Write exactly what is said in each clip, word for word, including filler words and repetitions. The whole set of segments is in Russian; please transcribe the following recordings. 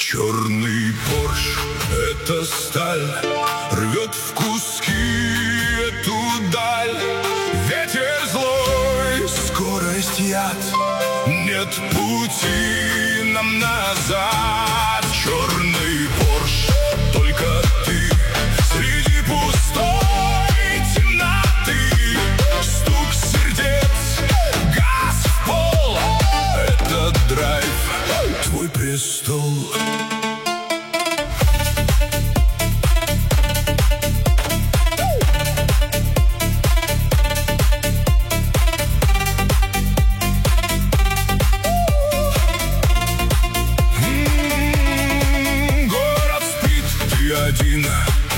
Черный Порш — это сталь, рвет в куски эту даль. Ветер злой, скорость яд, нет пути нам назад. Черный Порш, только ты среди пустой темноты. Стук сердец, газ в пол — это драйв, твой престол. Один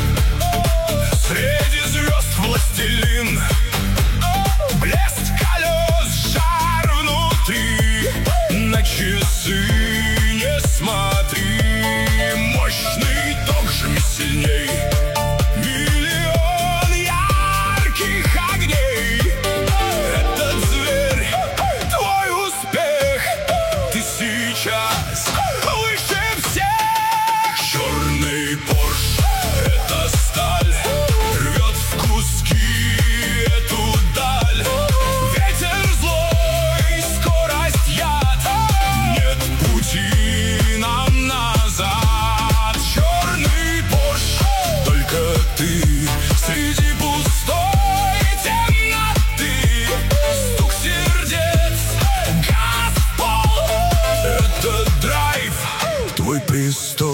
среди звезд властелин, блеск колес, жар внутри. На часы не смотри, мощный ток, жми сильней. Миллион ярких огней, этот зверь — твой успех. Ты сейчас выше всех. Черный Порш — это сталь, рвет в куски эту даль. Ветер злой, скорость яд, нет пути нам назад. Черный Порш, только ты среди пустой темноты. Стук сердец, газ в пол — это драйв, твой престол.